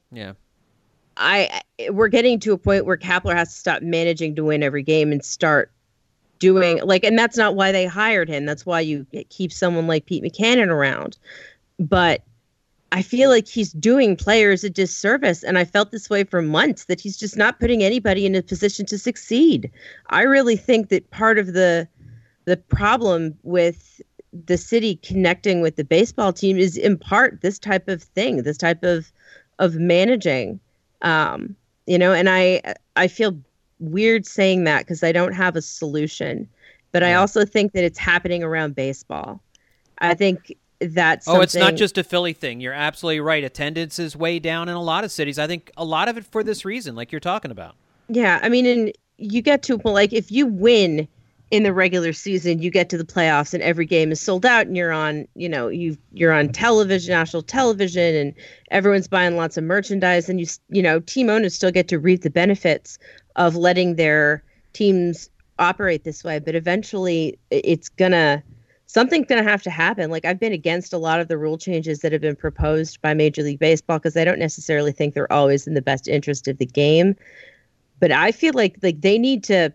We're getting to a point where Kapler has to stop managing to win every game and start doing and that's not why they hired him. That's why you keep someone like Pete Mackanin around. But I feel like he's doing players a disservice, and I felt this way for months, that he's just not putting anybody in a position to succeed. I really think that part of the problem with the city connecting with the baseball team is in part this type of thing, this type of managing. And I feel weird saying that because I don't have a solution, but I also think that it's happening around baseball. I think that's it's not just a Philly thing. You're absolutely right. Attendance is way down in a lot of cities. I think a lot of it for this reason, like you're talking about. Yeah. I mean, and you get to a point, if you win in the regular season, you get to the playoffs and every game is sold out, and you're on, you're on television, national television, and everyone's buying lots of merchandise, and team owners still get to reap the benefits of letting their teams operate this way. But eventually something's gonna have to happen. I've been against a lot of the rule changes that have been proposed by Major League Baseball because I don't necessarily think they're always in the best interest of the game. But I feel like they need to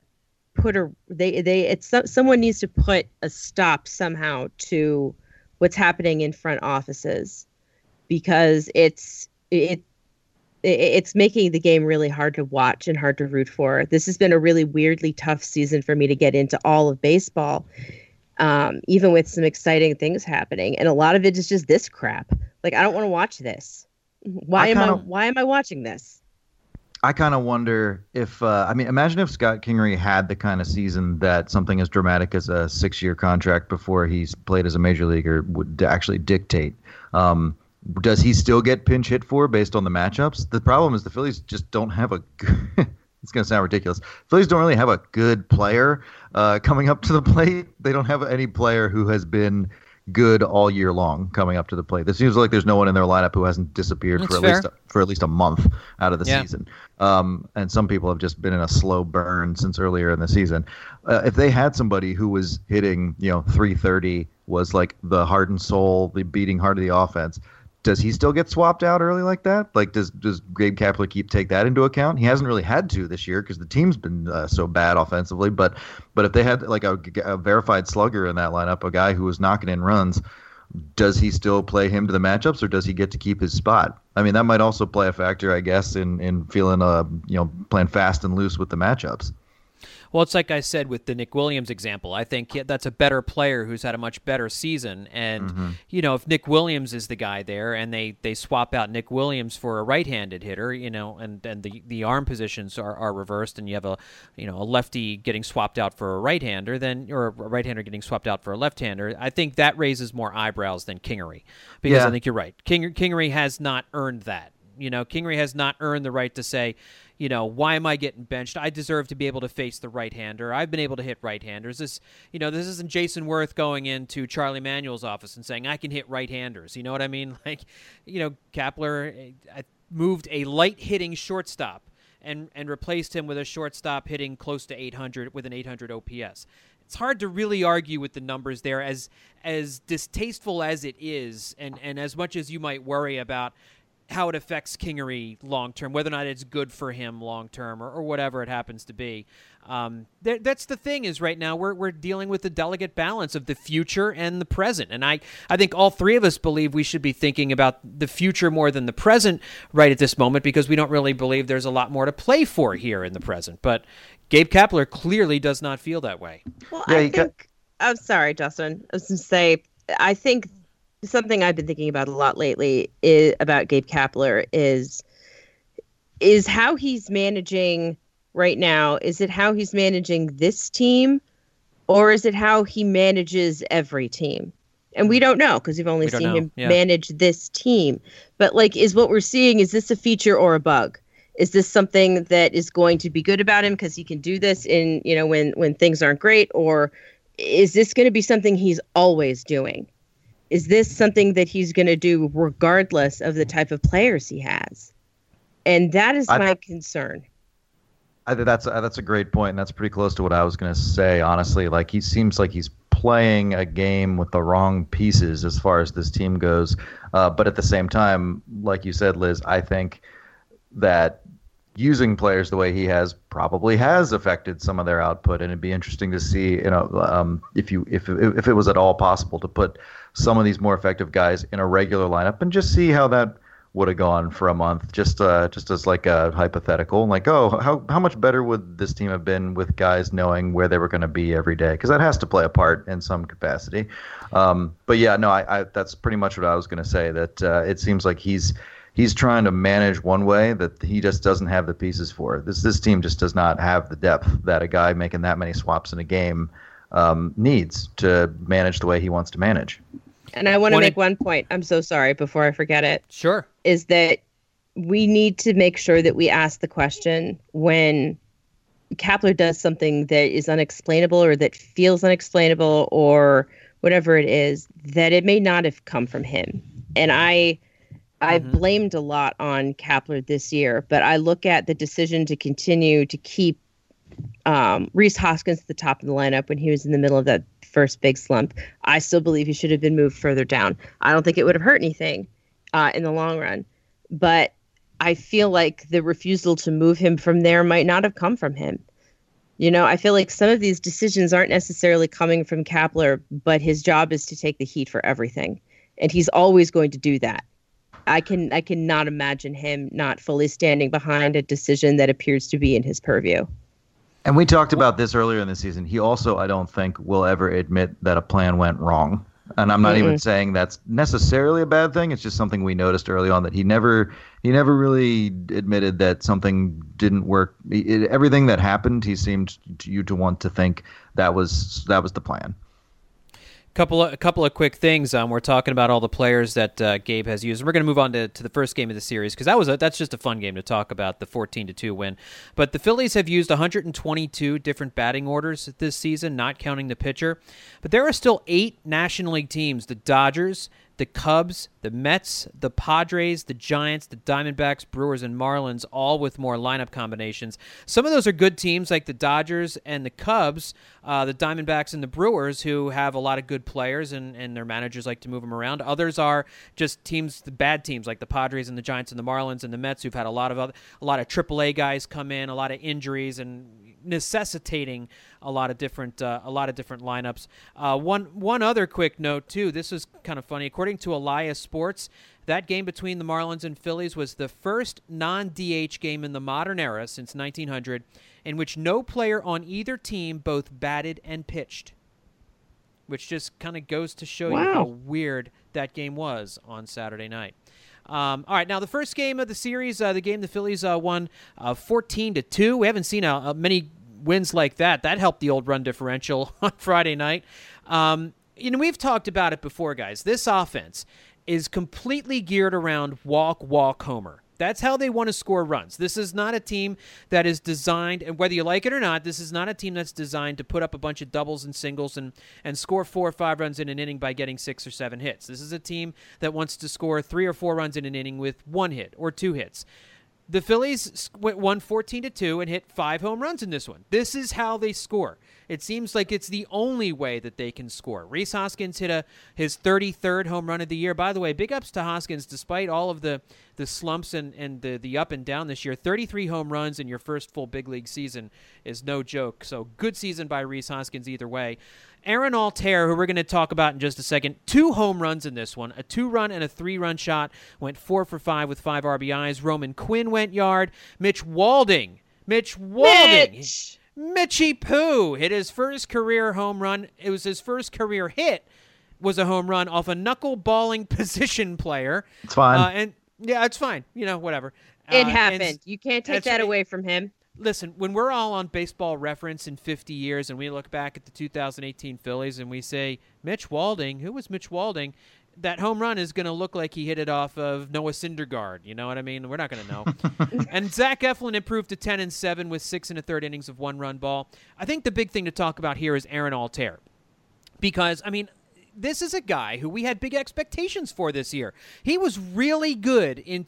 someone needs to put a stop somehow to what's happening in front offices, because it's making the game really hard to watch and hard to root for. This has been a really weirdly tough season for me to get into all of baseball, even with some exciting things happening, and a lot of it is just this crap. I don't want to watch this. Why am I watching this? I kind of wonder if, imagine if Scott Kingery had the kind of season that something as dramatic as a 6-year contract before he's played as a major leaguer would actually dictate. Does he still get pinch hit for based on the matchups? The problem is the Phillies just don't have it's going to sound ridiculous. Phillies don't really have a good player coming up to the plate. They don't have any player who has been good all year long coming up to the plate. It seems like there's no one in their lineup who hasn't disappeared for at least a month out of the season. And some people have just been in a slow burn since earlier in the season. If they had somebody who was hitting, 330, was like the heart and soul, the beating heart of the offense, does he still get swapped out early like that? Like, does Gabe Kapler take that into account? He hasn't really had to this year because the team's been so bad offensively. But if they had like a verified slugger in that lineup, a guy who was knocking in runs, does he still play him to the matchups, or does he get to keep his spot? I mean, that might also play a factor, I guess, in feeling playing fast and loose with the matchups. Well, it's like I said with the Nick Williams example. I think that's a better player who's had a much better season. And, if Nick Williams is the guy there and they swap out Nick Williams for a right-handed hitter, and the arm positions are reversed and you have a lefty getting swapped out for a right-hander, or a right-hander getting swapped out for a left-hander, I think that raises more eyebrows than Kingery. Because I think you're right. Kingery has not earned that. Kingery has not earned the right to say, why am I getting benched? I deserve to be able to face the right-hander. I've been able to hit right-handers. This isn't Jason Worth going into Charlie Manuel's office and saying, I can hit right-handers. You know what I mean? Like, Kapler moved a light-hitting shortstop and replaced him with a shortstop hitting close to 800 with an 800 OPS. It's hard to really argue with the numbers there, as distasteful as it is, and as much as you might worry about how it affects Kingery long-term, whether or not it's good for him long-term or whatever it happens to be. That's the thing is right now we're dealing with the delicate balance of the future and the present. And I think all three of us believe we should be thinking about the future more than the present right at this moment, because we don't really believe there's a lot more to play for here in the present. But Gabe Kapler clearly does not feel that way. Well, I'm sorry, Justin. I was going to say, I think something I've been thinking about a lot lately about Gabe Kapler is how he's managing right now. Is it how he's managing this team, or is it how he manages every team? And we don't know, because we've only seen him manage this team. But is what we're seeing, is this a feature or a bug? Is this something that is going to be good about him because he can do this in, when things aren't great? Or is this going to be something he's always doing? Is this something that he's going to do regardless of the type of players he has? And that is my concern. I think that's a great point, and that's pretty close to what I was going to say, honestly. Like, he seems like he's playing a game with the wrong pieces as far as this team goes. But at the same time, like you said, Liz, I think that using players the way he has probably has affected some of their output, and it'd be interesting to see, if it was at all possible to put some of these more effective guys in a regular lineup and just see how that would have gone for a month, just as like a hypothetical, like, how much better would this team have been with guys knowing where they were going to be every day? Because that has to play a part in some capacity. But yeah, no, I that's pretty much what I was going to say. That it seems like he's trying to manage one way that he just doesn't have the pieces for. This team just does not have the depth that a guy making that many swaps in a game needs to manage the way he wants to manage. And I want to make one point. I'm so sorry before I forget it. Sure. Is that we need to make sure that we ask the question when Kapler does something that is unexplainable or that feels unexplainable or whatever it is, that it may not have come from him. And I blamed a lot on Kapler this year, but I look at the decision to continue to keep Rhys Hoskins at the top of the lineup when he was in the middle of that first big slump. I still believe he should have been moved further down. I don't think it would have hurt anything in the long run, but I feel like the refusal to move him from there might not have come from him. I feel like some of these decisions aren't necessarily coming from Kapler, but his job is to take the heat for everything, and he's always going to do that. I cannot imagine him not fully standing behind a decision that appears to be in his purview. And we talked about this earlier in the season. He also, I don't think, will ever admit that a plan went wrong. And I'm not even saying that's necessarily a bad thing. It's just something we noticed early on, that he never really admitted that something didn't work. Everything that happened, he seemed to want to think that was the plan. A couple of quick things. We're talking about all the players that Gabe has used. And we're going to move on to the first game of the series because that's just a fun game to talk about, the 14-2 win. But the Phillies have used 122 different batting orders this season, not counting the pitcher. But there are still 8 National League teams: the Dodgers, the Cubs, the Mets, the Padres, the Giants, the Diamondbacks, Brewers, and Marlins, all with more lineup combinations. Some of those are good teams like the Dodgers and the Cubs, the Diamondbacks and the Brewers, who have a lot of good players and their managers like to move them around. Others are just teams, the bad teams like the Padres and the Giants and the Marlins and the Mets, who've had a lot of AAA guys come in, a lot of injuries, and necessitating a lot of different lineups. One other quick note too. This was kind of funny. According to Elias Sports, that game between the Marlins and Phillies was the first non-DH game in the modern era since 1900 in which no player on either team both batted and pitched, which just kind of goes to show you how weird that game was on Saturday night. All right, now the first game of the series, the game the Phillies won 14-2. We haven't seen many wins like that. That helped the old run differential on Friday night. We've talked about it before, guys. This offense is completely geared around walk, homer. That's how they want to score runs. This is not a team that is designed, and whether you like it or not, this is not a team that's designed to put up a bunch of doubles and singles and score 4 or 5 runs in an inning by getting 6 or 7 hits. This is a team that wants to score 3 or 4 runs in an inning with 1 hit or 2 hits. The Phillies won 14-2 and hit 5 home runs in this one. This is how they score. It seems like it's the only way that they can score. Rhys Hoskins hit his 33rd home run of the year. By the way, big ups to Hoskins, despite all of the slumps and the up and down this year. 33 home runs in your first full big league season is no joke. So good season by Rhys Hoskins either way. Aaron Altair, who we're going to talk about in just a second, 2 home runs in this one, a 2-run and a 3-run shot, went 4 for 5 with 5 RBIs. Roman Quinn went yard. Mitch Walding, Mitchie Poo hit his first career home run. It was his first career hit, was a home run off a knuckle-balling position player. It's fine. It's fine. Whatever. It happened. You can't take that away from him. Listen, when we're all on Baseball Reference in 50 years and we look back at the 2018 Phillies and we say, Mitch Walding, who was Mitch Walding? That home run is going to look like he hit it off of Noah Syndergaard. You know what I mean? We're not going to know. And Zach Eflin improved to 10-7 with 6 1/3 innings of 1-run ball. I think the big thing to talk about here is Aaron Altair. Because, this is a guy who we had big expectations for this year. He was really good in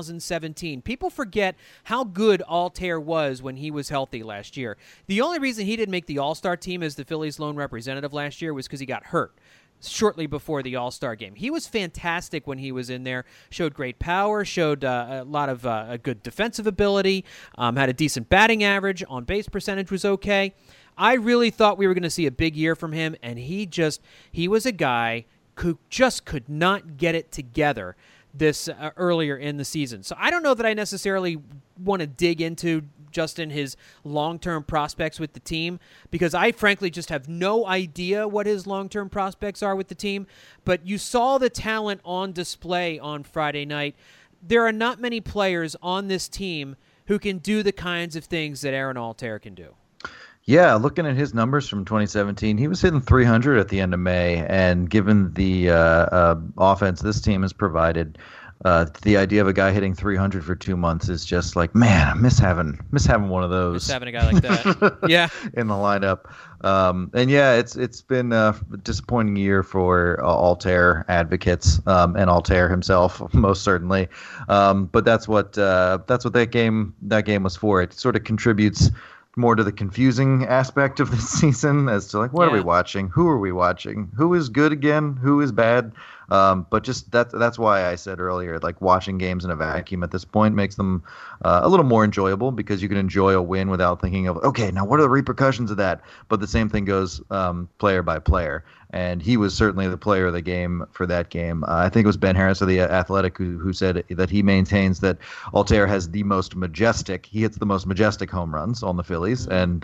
2017. People forget how good Altair was when he was healthy last year. The only reason he didn't make the All-Star team as the Phillies' lone representative last year was because he got hurt shortly before the All-Star game. He was fantastic when he was in there, showed great power, showed a lot of a good defensive ability, had a decent batting average, on-base percentage was okay. I really thought we were going to see a big year from him, and he was a guy who just could not get it together this earlier in the season. So I don't know that I necessarily want to dig into Justin his long-term prospects with the team, because I frankly just have no idea what his long-term prospects are with the team. But you saw the talent on display on Friday night. There are not many players on this team who can do the kinds of things that Aaron Altair can do. Yeah, looking at his numbers from 2017, he was hitting 300 at the end of May, and given the offense this team has provided, the idea of a guy hitting 300 for 2 months is just like, man, I miss having one of those. Miss having a guy like that. Yeah, in the lineup. And yeah, it's been a disappointing year for Altair advocates and Altair himself, most certainly. But that's what that game was for. It sort of contributes more to the confusing aspect of this season as to like, what are we watching? Who are we watching? Who is good again? Who is bad? But just that's why I said earlier, like, watching games in a vacuum at this point makes them a little more enjoyable, because you can enjoy a win without thinking of, okay, now what are the repercussions of that? But the same thing goes player by player. And he was certainly the player of the game for that game. I think it was Ben Harris of The Athletic who said that he maintains that Altair has he hits the most majestic home runs on the Phillies. And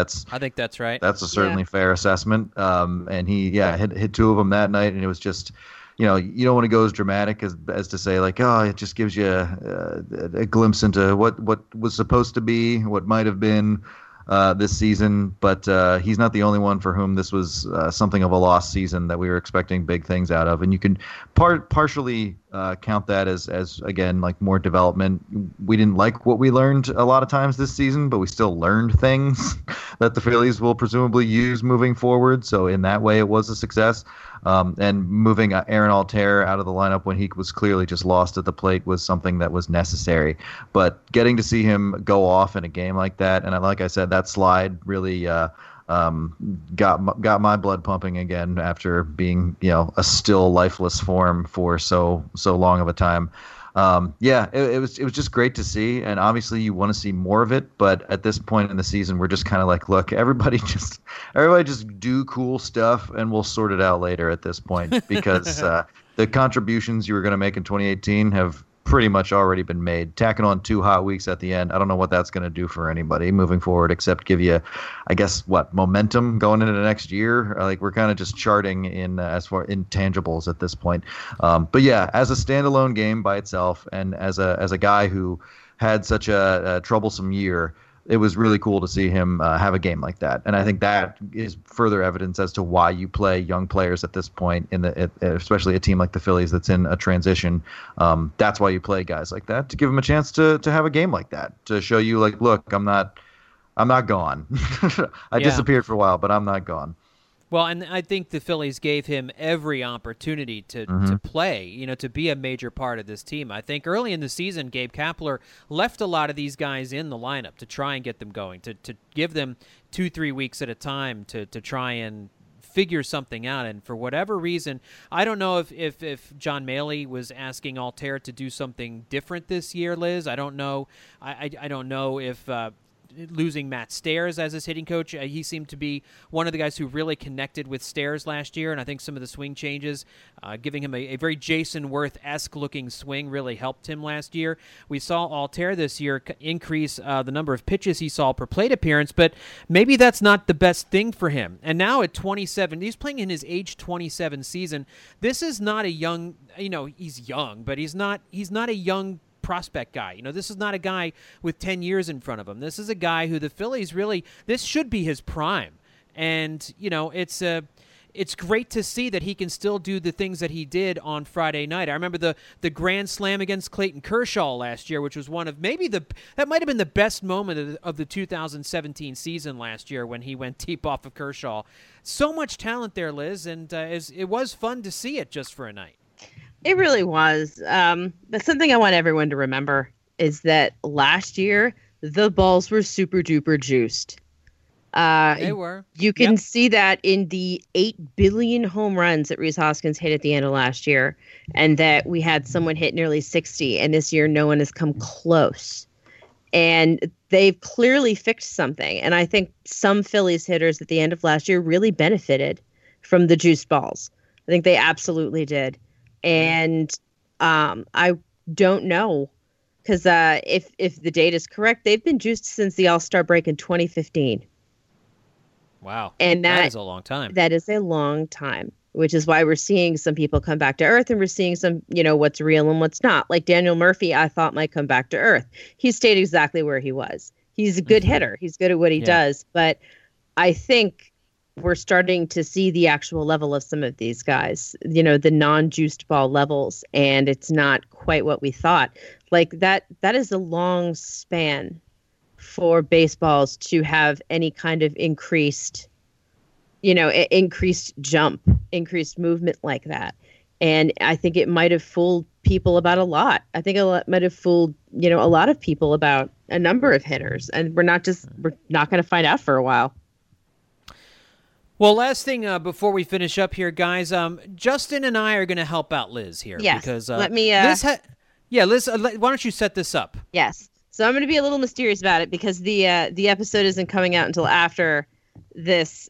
I think that's right. That's a certainly fair assessment. And he hit 2 of them that night. And it was just, you don't want to go as dramatic as to say, like, oh, it just gives you a glimpse into what was supposed to be, what might have been. this season, but he's not the only one for whom this was something of a lost season that we were expecting big things out of. And you can partially count that as again, like more development. We didn't like what we learned a lot of times this season, but we still learned things that the Phillies will presumably use moving forward. So in that way, it was a success. And moving Aaron Altair out of the lineup when he was clearly just lost at the plate was something that was necessary. But getting to see him go off in a game like that, and like I said, that slide really got my blood pumping again after being a still lifeless form for so long of a time. It was just great to see, and obviously you want to see more of it. But at this point in the season, we're just kind of like, look, everybody just do cool stuff, and we'll sort it out later. At this point, because the contributions you were going to make in 2018 have pretty much already been made. Tacking on 2 hot weeks at the end, I don't know what that's going to do for anybody moving forward, except give you, I guess, momentum going into the next year. Like, we're kind of just charting in as far intangibles at this point. But yeah, as a standalone game by itself, and as a guy who had such a troublesome year, it was really cool to see him have a game like that. And I think that is further evidence as to why you play young players at this point, especially a team like the Phillies that's in a transition. That's why you play guys like that, to give them a chance to have a game like that, to show you, like, look, I'm not gone. I disappeared for a while, but I'm not gone. Well, and I think the Phillies gave him every opportunity to play, to be a major part of this team. I think early in the season, Gabe Kapler left a lot of these guys in the lineup to try and get them going, to give them 2-3 weeks at a time to try and figure something out. And for whatever reason, I don't know if John Maley was asking Altair to do something different this year, Liz. I don't know. I don't know if losing Matt Stairs as his hitting coach, he seemed to be one of the guys who really connected with Stairs last year, and I think some of the swing changes, giving him a very Jason Worth-esque looking swing, really helped him last year. We saw Altair this year increase the number of pitches he saw per plate appearance, but maybe that's not the best thing for him. And now at 27, he's playing in his age 27 season. This is not a young, he's young, but he's not a young prospect guy. This is not a guy with 10 years in front of him. This is a guy who the Phillies really, this should be his prime. And, it's great to see that he can still do the things that he did on Friday night. I remember the grand slam against Clayton Kershaw last year, which was one of that might have been the best moment of the 2017 season last year, when he went deep off of Kershaw. So much talent there, Liz, and it was fun to see it just for a night. It really was. But something I want everyone to remember is that last year, the balls were super duper juiced. They were. You can see that in the 8 billion home runs that Rhys Hoskins hit at the end of last year, and that we had someone hit nearly 60, and this year no one has come close. And they've clearly fixed something. And I think some Phillies hitters at the end of last year really benefited from the juiced balls. I think they absolutely did. And I don't know, because if the data is correct, they've been juiced since the All-Star break in 2015. Wow. And that is a long time. That is a long time, which is why we're seeing some people come back to earth, and we're seeing some, what's real and what's not. Like Daniel Murphy, I thought might come back to earth. He stayed exactly where he was. He's a good hitter. He's good at what he does. But I think we're starting to see the actual level of some of these guys, the non-juiced ball levels, and it's not quite what we thought. Like that is a long span for baseballs to have any kind of increased jump, increased movement like that. And I think it might have fooled people about a lot. I think it might have fooled, a lot of people about a number of hitters, and we're not going to find out for a while. Well, last thing before we finish up here, guys, Justin and I are going to help out Liz here. Yes. Because, let me. Liz, why don't you set this up? Yes. So I'm going to be a little mysterious about it, because the episode isn't coming out until after this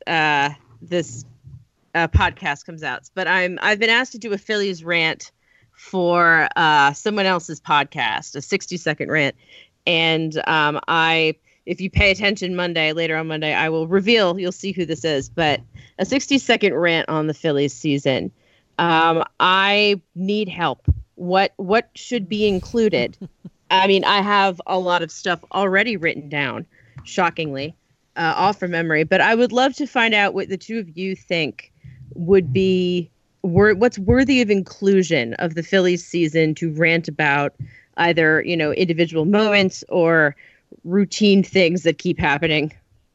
podcast comes out. But I've been asked to do a Phillies rant for someone else's podcast, a 60-second rant, and if you pay attention later on Monday, I will reveal, you'll see who this is, but a 60-second rant on the Phillies season. I need help. What should be included? I mean, I have a lot of stuff already written down, shockingly. off from memory, but I would love to find out what the two of you think would be what's worthy of inclusion of the Phillies season to rant about, either, individual moments or routine things that keep happening.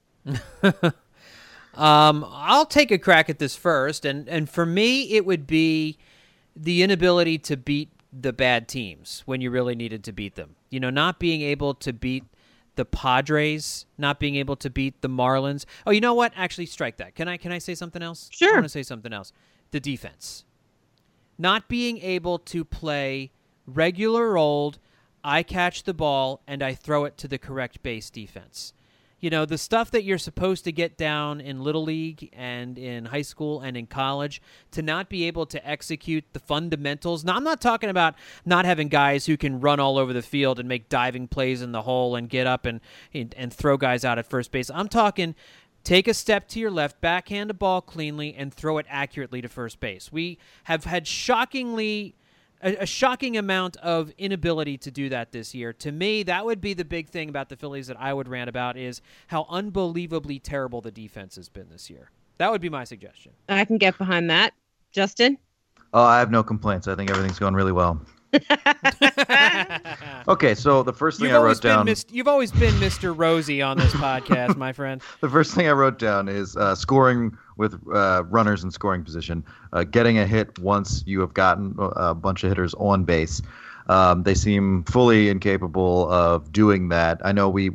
I'll take a crack at this first, and for me, it would be the inability to beat the bad teams when you really needed to beat them. Not being able to beat the Padres, not being able to beat the Marlins. Oh, you know what? Actually, strike that. Can I say something else? Sure. I want to say something else. The defense. Not being able to play regular old, I catch the ball and I throw it to the correct base defense. The stuff that you're supposed to get down in Little League and in high school and in college, to not be able to execute the fundamentals. Now, I'm not talking about not having guys who can run all over the field and make diving plays in the hole and get up and throw guys out at first base. I'm talking take a step to your left, backhand a ball cleanly, and throw it accurately to first base. We have had a shocking amount of inability to do that this year. To me, that would be the big thing about the Phillies that I would rant about, is how unbelievably terrible the defense has been this year. That would be my suggestion. I can get behind that. Justin? Oh, I have no complaints. I think everything's going really well. Okay, so the first thing I wrote down... You've always been Mr. Rosie on this podcast, my friend. The first thing I wrote down is scoring with runners in scoring position. Getting a hit once you have gotten a bunch of hitters on base. They seem fully incapable of doing that. I know we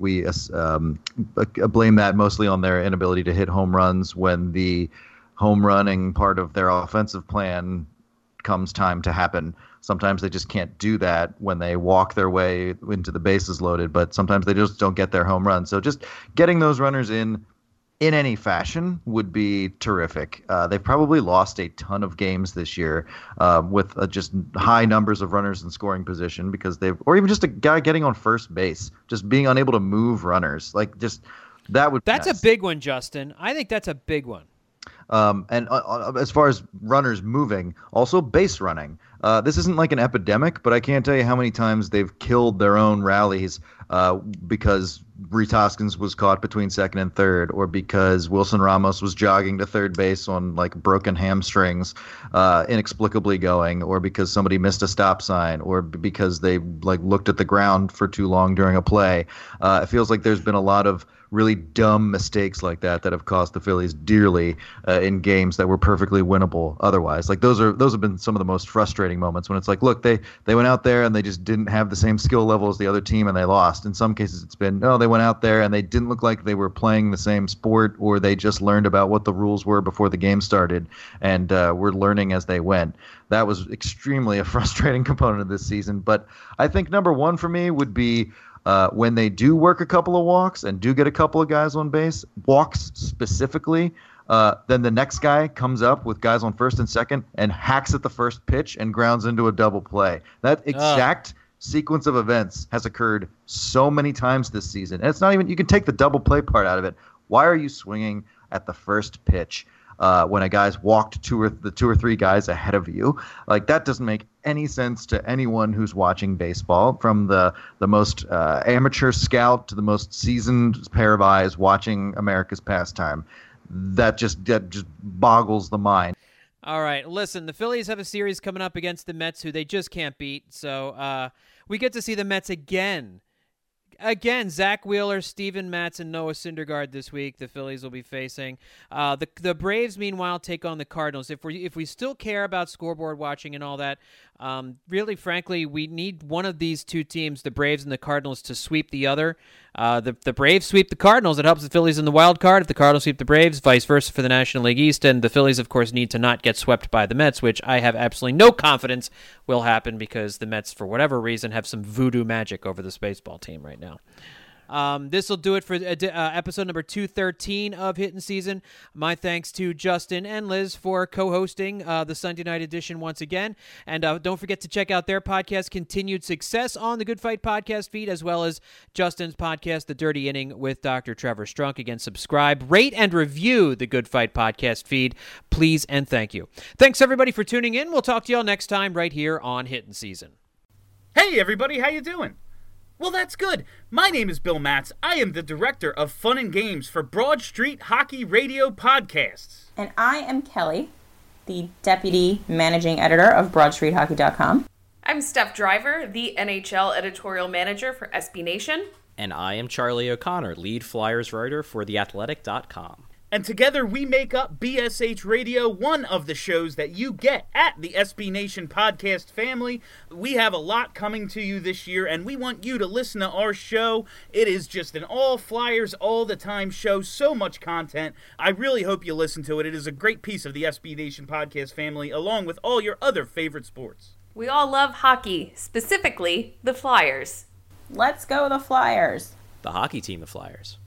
blame that mostly on their inability to hit home runs when the home running part of their offensive plan comes time to happen. Sometimes they just can't do that when they walk their way into the bases loaded, but sometimes they just don't get their home run. So just getting those runners in any fashion would be terrific. They've probably lost a ton of games this year with just high numbers of runners in scoring position or even just a guy getting on first base, just being unable to move runners. That's a big one, Justin. I think that's a big one. And as far as runners moving, also base running. This isn't like an epidemic, but I can't tell you how many times they've killed their own rallies because Rhys Hoskins was caught between second and third, or because Wilson Ramos was jogging to third base on broken hamstrings, inexplicably going, or because somebody missed a stop sign, or because they looked at the ground for too long during a play. It feels like there's been a lot of really dumb mistakes like that have cost the Phillies dearly in games that were perfectly winnable otherwise. Those have been some of the most frustrating moments when it's look, they went out there and they just didn't have the same skill level as the other team and they lost. In some cases it's been, they went out there and they didn't look like they were playing the same sport, or they just learned about what the rules were before the game started and were learning as they went. That was extremely a frustrating component of this season. But I think number one for me would be when they do work a couple of walks and do get a couple of guys on base, walks specifically, then the next guy comes up with guys on first and second and hacks at the first pitch and grounds into a double play. That exact sequence of events has occurred so many times this season. And it's not even, you can take the double play part out of it. Why are you swinging at the first pitch when a guy's walked two or three guys ahead of you? That doesn't make any sense to anyone who's watching baseball, from the most amateur scout to the most seasoned pair of eyes watching America's pastime. That just boggles the mind. All right, listen, the Phillies have a series coming up against the Mets, who they just can't beat. So we get to see the Mets again. Zach Wheeler, Steven Matz, and Noah Syndergaard this week. The Phillies will be facing the Braves. Meanwhile, take on the Cardinals. If we still care about scoreboard watching and all that, really, frankly, we need one of these two teams, the Braves and the Cardinals, to sweep the other. The Braves sweep the Cardinals. It helps the Phillies in the wild card. If the Cardinals sweep the Braves, vice versa for the National League East. And the Phillies, of course, need to not get swept by the Mets, which I have absolutely no confidence will happen, because the Mets, for whatever reason, have some voodoo magic over this baseball team right now. This will do it for episode number 213 of Hittin' Season. My thanks to Justin and Liz for co-hosting the Sunday night edition once again. And don't forget to check out their podcast, Continued Success, on the Good Fight podcast feed, as well as Justin's podcast, The Dirty Inning with Dr. Trevor Strunk. Again, subscribe, rate, and review the Good Fight podcast feed, please, and thank you. Thanks, everybody, for tuning in. We'll talk to y'all next time right here on Hittin' Season. Hey, everybody, how you doing? Well, that's good. My name is Bill Matz. I am the director of Fun and Games for Broad Street Hockey Radio Podcasts. And I am Kelly, the deputy managing editor of BroadStreetHockey.com. I'm Steph Driver, the NHL editorial manager for SB Nation. And I am Charlie O'Connor, lead Flyers writer for TheAthletic.com. And together we make up BSH Radio, one of the shows that you get at the SB Nation podcast family. We have a lot coming to you this year, and we want you to listen to our show. It is just an all Flyers, all the time show, so much content. I really hope you listen to it. It is a great piece of the SB Nation podcast family, along with all your other favorite sports. We all love hockey, specifically the Flyers. Let's go the Flyers. The hockey team, the Flyers.